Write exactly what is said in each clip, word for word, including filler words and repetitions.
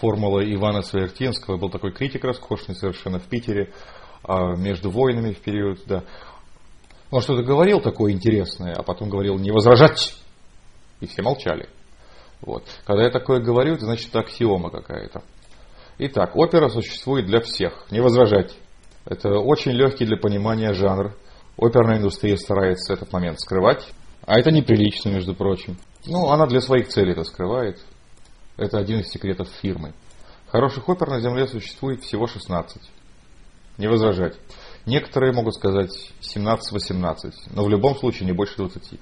формулы Ивана Свертинского. Был такой критик роскошный совершенно в Питере, между войнами в период, да. Он что-то говорил такое интересное, а потом говорил «не возражать!» И все молчали. Вот. Когда я такое говорю, это значит аксиома какая-то. Итак, опера существует для всех. Не возражать. Это очень легкий для понимания жанр. Оперная индустрия старается этот момент скрывать. А это неприлично, между прочим. Ну, она для своих целей это скрывает. Это один из секретов фирмы. Хороших опер на Земле существует всего шестнадцать. Не возражать. Некоторые могут сказать семнадцать-восемнадцать, но в любом случае не больше двадцати.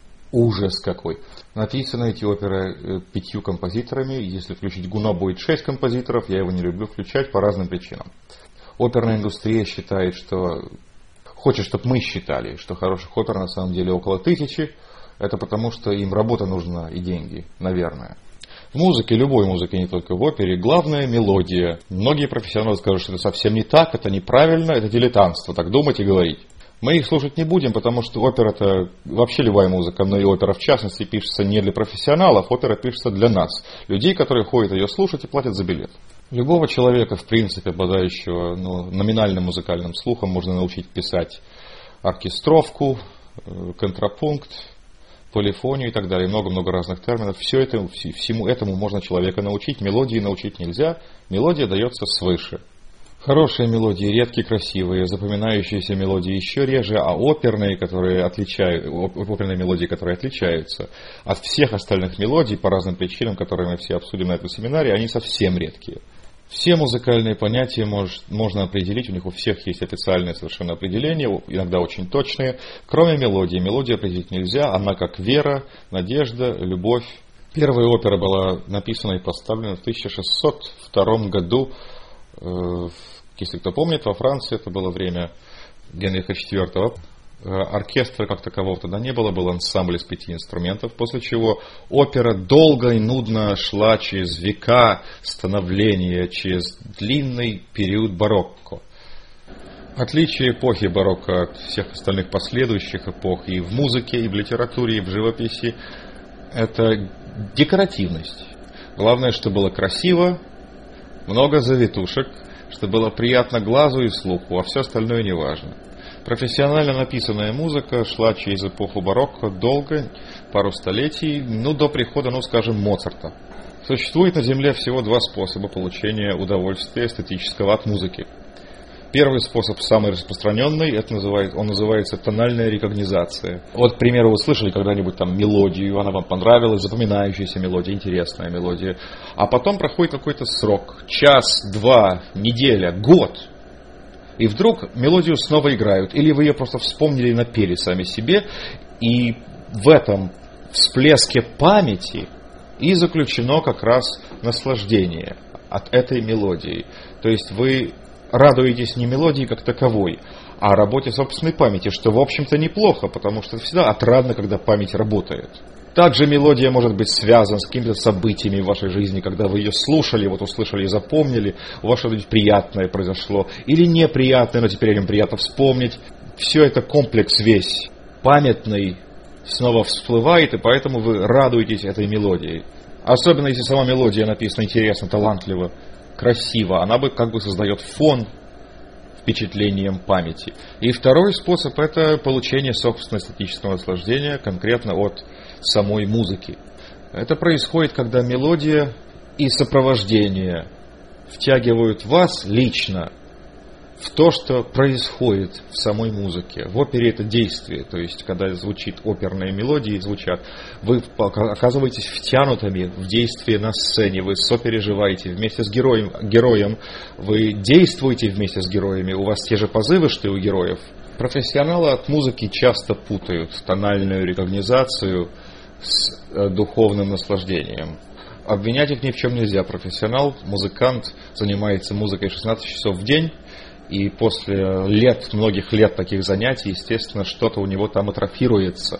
Ужас какой. Написаны эти оперы пятью композиторами. Если включить Гуно, будет шесть композиторов. Я его не люблю включать по разным причинам. Оперная индустрия считает, что... Хочет, чтобы мы считали, что хороших опер на самом деле около тысячи. Это потому, что им работа нужна и деньги, наверное. В музыке, любой музыке, не только в опере, главная мелодия. Многие профессионалы скажут, что это совсем не так, это неправильно, это дилетантство, так думать и говорить. Мы их слушать не будем, потому что опера – это вообще любая музыка, но и опера в частности пишется не для профессионалов, опера пишется для нас, людей, которые ходят ее слушать и платят за билет. Любого человека, в принципе, обладающего ну, номинальным музыкальным слухом, можно научить писать оркестровку, контрапункт, полифонию и так далее, много-много разных терминов. Все это, всему этому можно человека научить, мелодии научить нельзя, мелодия дается свыше. Хорошие мелодии, редкие, красивые, запоминающиеся мелодии еще реже, а оперные, которые отличают, оперные мелодии, которые отличаются от всех остальных мелодий по разным причинам, которые мы все обсудим на этом семинаре, они совсем редкие. Все музыкальные понятия мож, можно определить, у них у всех есть официальные совершенно определения, иногда очень точные, кроме мелодии. Мелодию определить нельзя, она как вера, надежда, любовь. Первая опера была написана и поставлена в тысяча шестьсот втором году, э, если кто помнит, во Франции, это было время Генриха четвёртого. Оркестра как такового тогда не было, был ансамбль из пяти инструментов, после чего опера долго и нудно шла через века становления, через длинный период барокко. Отличие эпохи барокко от всех остальных последующих эпох и в музыке, и в литературе, и в живописи – это декоративность. Главное, чтобы было красиво, много завитушек, чтобы было приятно глазу и слуху, а все остальное не важно. Профессионально написанная музыка шла через эпоху барокко долго, пару столетий, ну, до прихода, ну, скажем, Моцарта. Существует на Земле всего два способа получения удовольствия эстетического от музыки. Первый способ, самый распространенный, это называет, он называется тональная рекогнизация. Вот, к примеру, вы слышали когда-нибудь там мелодию, она вам понравилась, запоминающаяся мелодия, интересная мелодия, а потом проходит какой-то срок, час, два, неделя, год, и вдруг мелодию снова играют, или вы ее просто вспомнили и напели сами себе, и в этом всплеске памяти и заключено как раз наслаждение от этой мелодии. То есть вы радуетесь не мелодии как таковой, а работе собственной памяти, что в общем-то неплохо, потому что всегда отрадно, когда память работает. Также мелодия может быть связана с какими-то событиями в вашей жизни, когда вы ее слушали, вот услышали и запомнили, у вас что-то приятное произошло, или неприятное, но теперь о нем приятно вспомнить. Все это комплекс весь памятный снова всплывает, и поэтому вы радуетесь этой мелодией. Особенно если сама мелодия написана интересно, талантливо, красиво, она бы как бы создает фон впечатлением памяти. И второй способ – это получение собственного эстетического наслаждения, конкретно от самой музыки. Это происходит, когда мелодия и сопровождение втягивают вас лично в то, что происходит в самой музыке. В опере это действие, то есть, когда звучит оперные мелодии, звучат, вы оказываетесь втянутыми в действие на сцене, вы сопереживаете вместе с героем, героем, вы действуете вместе с героями, у вас те же позывы, что и у героев. Профессионалы от музыки часто путают тональную рекогнизацию с духовным наслаждением. Обвинять их ни в чем нельзя. Профессионал, музыкант занимается музыкой шестнадцать часов в день, и после лет, многих лет таких занятий, естественно, что-то у него там атрофируется,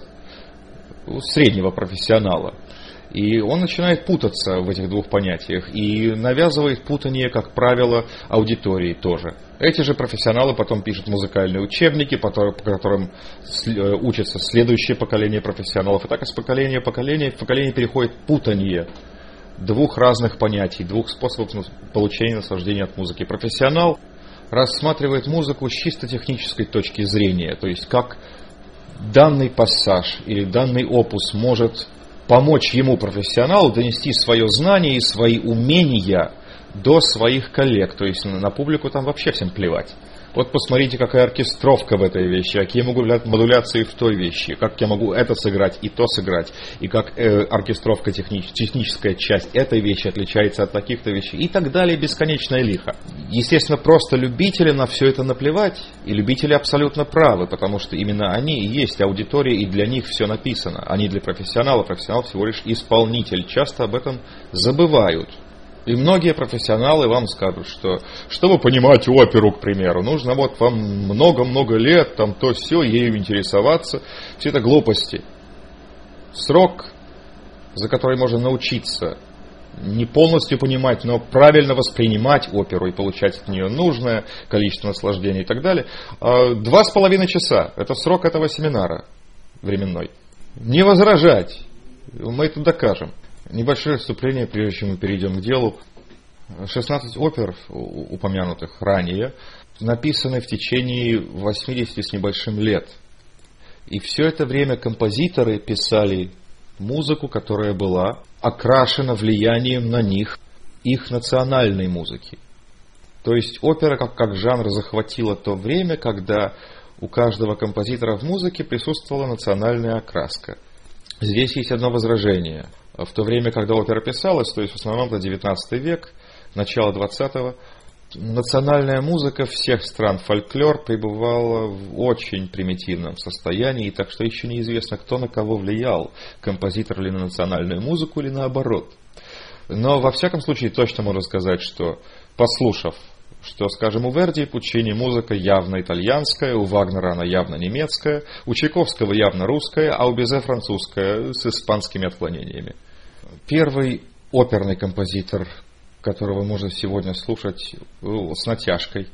у среднего профессионала. И он начинает путаться в этих двух понятиях и навязывает путание, как правило, аудитории тоже. Эти же профессионалы потом пишут музыкальные учебники, по которым учатся следующее поколение профессионалов. И так из поколения в поколение в поколение переходит путание двух разных понятий, двух способов получения наслаждения от музыки. Профессионал рассматривает музыку с чисто технической точки зрения, то есть как данный пассаж или данный опус может помочь ему, профессионалу, донести свое знание и свои умения до своих коллег, то есть на публику там вообще всем плевать. Вот посмотрите, какая оркестровка в этой вещи, какие могут быть модуляции в той вещи, как я могу это сыграть и то сыграть, и как э, оркестровка, технич, техническая часть этой вещи отличается от таких-то вещей, и так далее, бесконечное лихо. Естественно, просто любителям на все это наплевать, и любители абсолютно правы, потому что именно они и есть аудитория, и для них все написано. Они для профессионала, профессионал всего лишь исполнитель, часто об этом забывают. И многие профессионалы вам скажут, что чтобы понимать оперу, к примеру, нужно вот вам много-много лет, там то все, ею интересоваться. Все это глупости. Срок, за который можно научиться не полностью понимать, но правильно воспринимать оперу и получать от нее нужное количество наслаждения и так далее, два с половиной часа. Это срок этого семинара временной. Не возражать. Мы это докажем. Небольшое вступление, прежде чем мы перейдем к делу. шестнадцать опер, упомянутых ранее, написаны в течение восьмидесяти с небольшим лет. И все это время композиторы писали музыку, которая была окрашена влиянием на них их национальной музыки. То есть опера как, как жанр захватила то время, когда у каждого композитора в музыке присутствовала национальная окраска. Здесь есть одно возражение. В то время, когда опера писалась, то есть в основном это девятнадцатый век, начало двадцатого, национальная музыка всех стран, фольклор пребывала в очень примитивном состоянии, так что еще неизвестно, кто на кого влиял, композитор ли на национальную музыку или наоборот. Но во всяком случае точно можно сказать, что послушав, что, скажем, у Верди и Пуччини музыка явно итальянская, у Вагнера она явно немецкая, у Чайковского явно русская, а у Бизе французская с испанскими отклонениями. Первый оперный композитор, которого можно сегодня слушать с натяжкой,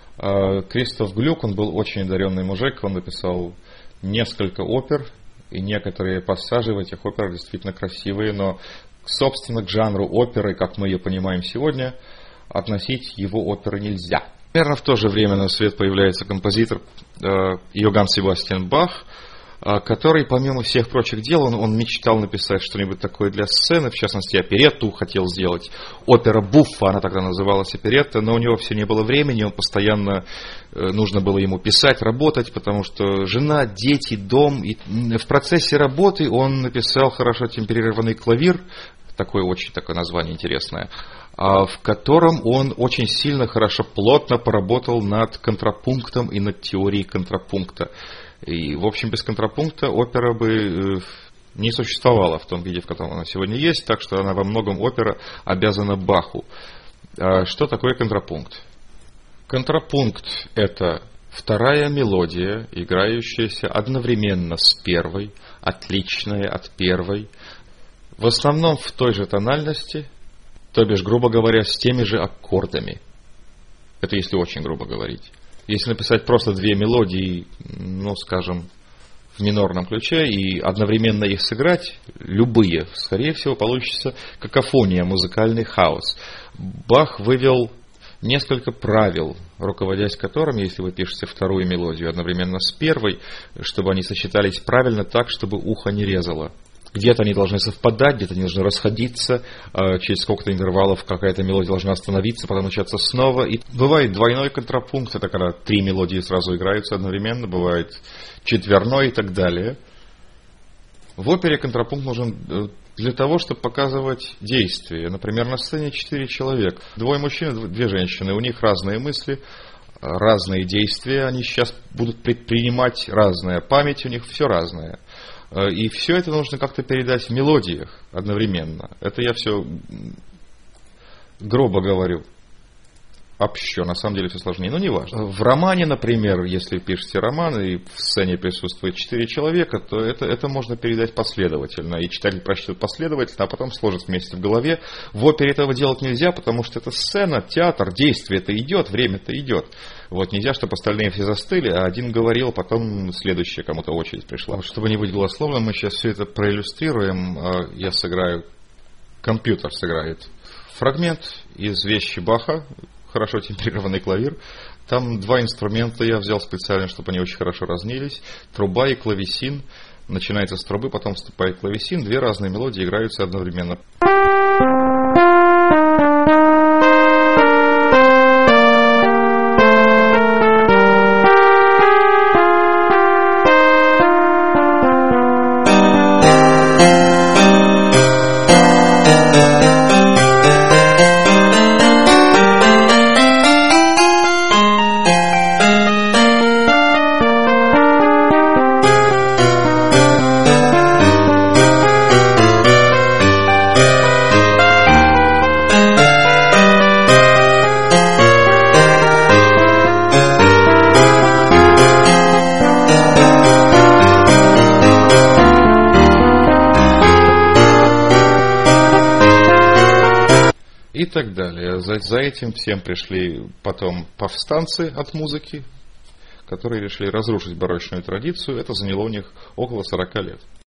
Кристоф Глюк, он был очень одаренный мужик, он написал несколько опер, и некоторые пассажи в этих операх действительно красивые, но, собственно, к жанру оперы, как мы ее понимаем сегодня, относить его оперы нельзя. Примерно в то же время на свет появляется композитор э, Йоганн Себастьян Бах, э, который, помимо всех прочих дел, он, он мечтал написать что-нибудь такое для сцены, в частности, оперетту хотел сделать. Опера Буффа, она тогда называлась оперетта, но у него все не было времени, он постоянно, э, нужно было ему писать, работать, потому что жена, дети, дом. И в процессе работы он написал хорошо темперированный клавир, такое очень такое название интересное, в котором он очень сильно, хорошо, плотно поработал над контрапунктом и над теорией контрапункта. И, в общем, без контрапункта опера бы не существовала в том виде, в котором она сегодня есть, так что она во многом опера обязана Баху. Что такое контрапункт? Контрапункт – это вторая мелодия, играющаяся одновременно с первой, отличная от первой, в основном в той же тональности, то бишь, грубо говоря, с теми же аккордами. Это если очень грубо говорить. Если написать просто две мелодии, ну, скажем, в минорном ключе, и одновременно их сыграть, любые, скорее всего, получится какофония, музыкальный хаос. Бах вывел несколько правил, руководясь которыми, если вы пишете вторую мелодию одновременно с первой, чтобы они сочетались правильно так, чтобы ухо не резало. Где-то они должны совпадать, где-то они должны расходиться, через сколько-то интервалов какая-то мелодия должна остановиться, потом начаться снова. И бывает двойной контрапункт, это когда три мелодии сразу играются одновременно, бывает четверной и так далее. В опере контрапункт нужен для того, чтобы показывать действие. Например, на сцене четыре человека, двое мужчин, две женщины, у них разные мысли, разные действия, они сейчас будут предпринимать разное, память у них все разное. И все это нужно как-то передать в мелодиях одновременно. Это я все грубо говорю. Общо, на самом деле все сложнее, но не важно. В романе, например, если пишете роман, и в сцене присутствует четыре человека, то это, это можно передать последовательно. И читатель прочтет последовательно, а потом сложит вместе в голове. В опере этого делать нельзя, потому что это сцена, театр, действие-то идет, время-то идет. Вот нельзя, чтобы остальные все застыли, а один говорил, потом следующая кому-то очередь пришла. Чтобы не быть голословным, мы сейчас все это проиллюстрируем. Я сыграю компьютер сыграет фрагмент из вещи Баха, хорошо темперированный клавир. Там два инструмента я взял специально, чтобы они очень хорошо разнились. Труба и клавесин. Начинается с трубы, потом вступает клавесин. Две разные мелодии играются одновременно. И так далее. За, за этим всем пришли потом повстанцы от музыки, которые решили разрушить барочную традицию. Это заняло у них около сорока лет.